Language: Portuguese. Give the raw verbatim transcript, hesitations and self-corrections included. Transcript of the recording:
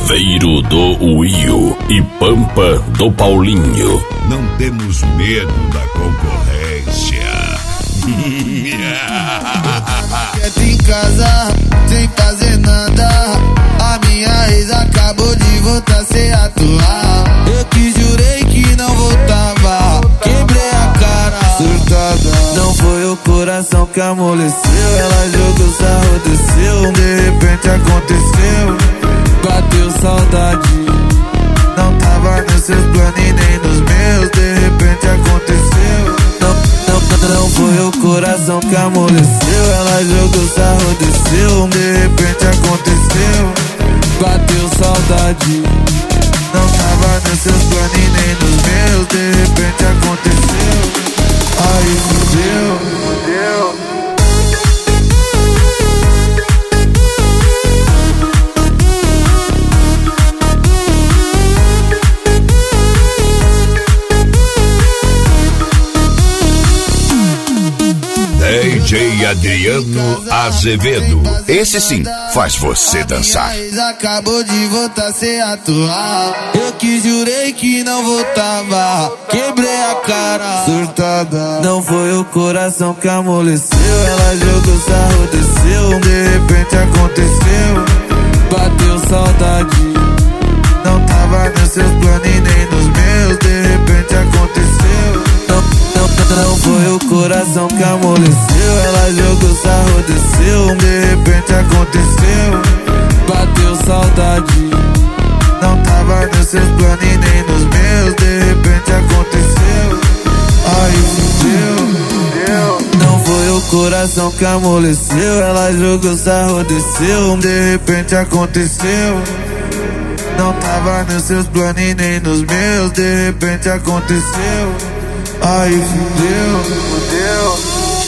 Chaveiro do Uio e Pampa do Paulinho. Não temos medo da concorrência. Quieto em casa, sem fazer nada. A minha ex acabou de voltar a ser atual. Eu que jurei que não voltava, quebrei a cara, surtada. Não foi o coração que amoleceu, ela jogou sarro, desceu. De repente aconteceu, bateu saudade. Não tava nos seus planos e nem nos meus. De repente aconteceu, não, não, não foi o coração que amoleceu, ela jogou sarro, desceu. De repente aconteceu, bateu saudade. Não tava nos seus planos e nem nos meus. De repente aconteceu, aí fudeu, fudeu. D J Adriano Azevedo. Esse sim faz você dançar. Acabou de voltar a ser atual. Eu que jurei que não voltava, quebrei a cara, surtada. Não foi o coração que amoleceu, ela jogou sarro, desceu. De repente aconteceu, bateu saudade. Não tava nos seus planos e nem nos meus. De repente aconteceu, não, não, não foi o coração que amoleceu, ela jogou sarro, desceu. De repente aconteceu, bateu saudade. Não tava nos seus planos e nem nos meus. De repente aconteceu, aí fudeu, fudeu. Não foi o coração que amoleceu, ela jogou sarro, desceu. De repente aconteceu, não tava nos seus planos e nem nos meus. De repente aconteceu, aí fudeu, fudeu.